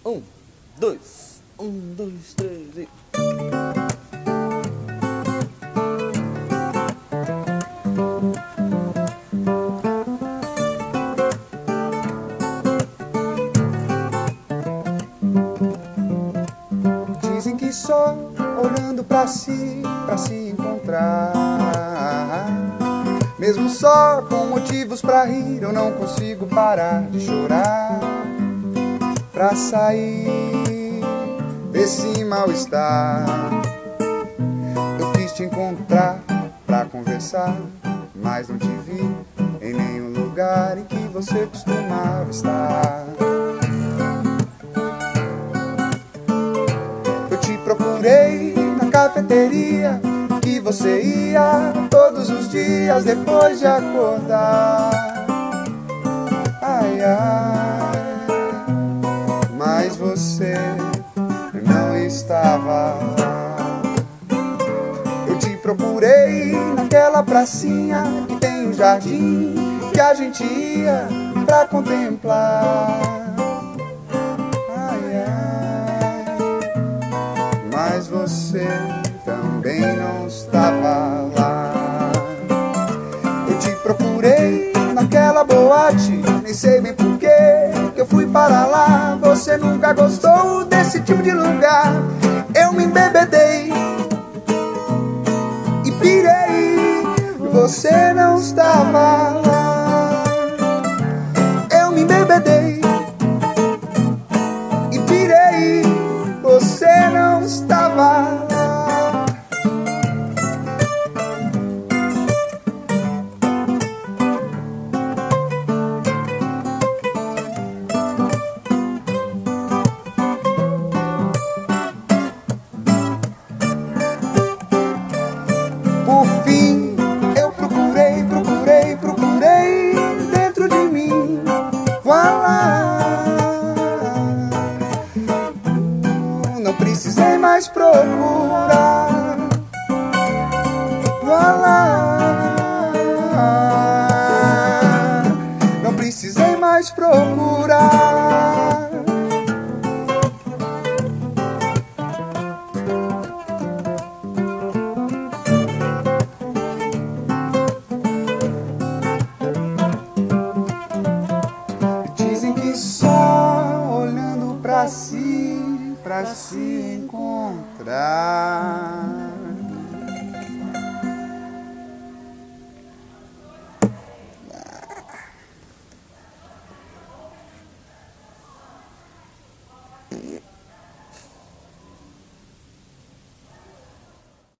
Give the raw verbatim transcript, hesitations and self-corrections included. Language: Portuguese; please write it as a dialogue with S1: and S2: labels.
S1: Um, dois, um, dois, três e...
S2: Dizem que só olhando pra si, pra se encontrar. Mesmo só com motivos pra rir, eu não consigo parar de chorar. Pra sair desse mal-estar, eu quis te encontrar pra conversar, mas não te vi em nenhum lugar em que você costumava estar. Eu te procurei na cafeteria que você ia todos os dias depois de acordar. Ai, ai, mas você não estava lá. Eu te procurei naquela pracinha que tem um jardim que a gente ia pra contemplar. Ai, ai, mas você também não estava lá. Eu te procurei naquela boate, nem sei bem porquê que eu fui para lá. Você nunca gostou desse tipo de lugar. Eu me embebedei e pirei, você não estava lá. Eu me embebedei e pirei, você não estava lá. Por fim, eu procurei, procurei, procurei dentro de mim. Voilá, não precisei mais procurar. Voilá, não precisei mais procurar. Dizem que só olhando pra si, pra se encontrar.